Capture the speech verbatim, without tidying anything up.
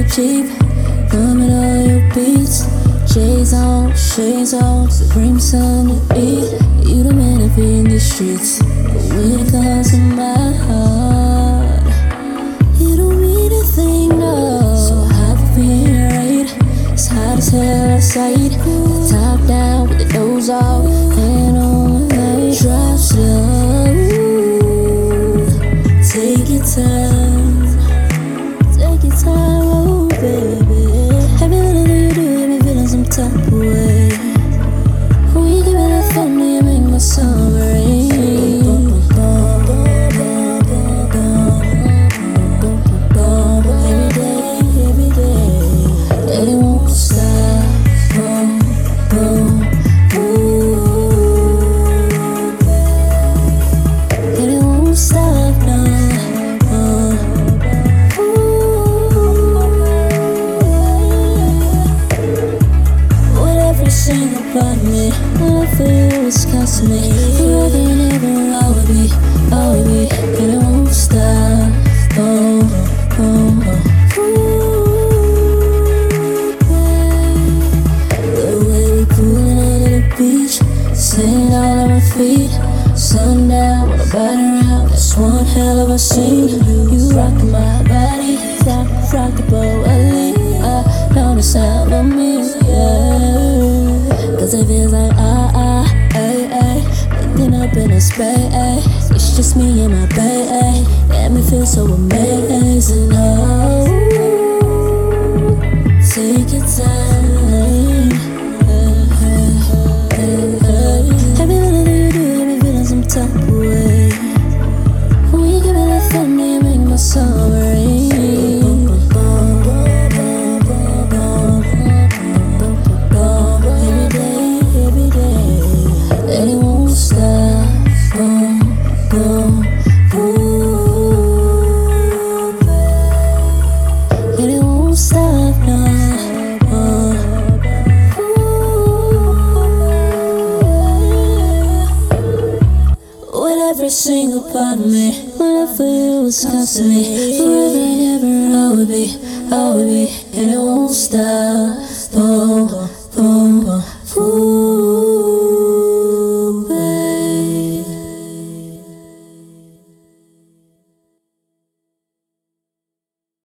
cheap. Numbing all your beats. Shades on, shades on, supreme something to eat. You the man to be in the streets, but when it comes to my heart, you don't mean a thing, no. So high for being right, it's hot as hell outside. The top down with the nose off, hand on the light. Drive slow, take your time, take your time, oh baby. Every little thing you do, you be feeling some type of way. When you give me that thunder, you make my summer rain. Every day, every day, and it won't stop. Boom, boom, ooh, and it won't stop now. Single part of me, all I feel is constant me. Forever and ever, I will be, I will be, and it won't stop. Oh, oh, oh. Ooh, babe. The way we coolin' under the beach, sand all on my feet. Sundown with a body around, that's one hell of a scene. You rockin' my body, rock, rock the boat, I know the sound of me, yeah. Cause it feels like ah ah, ay ay, waking up in a space. It's just me and my babe, and me feel so amazing. Oh, take your time. Every little thing you do, you be feeling some type of way. When you give me that thunder, you make my summer rain. Every single part of me, when I feel is constantly. Forever and ever, I will be, I will be, and it won't stop. Boom, boom, boom.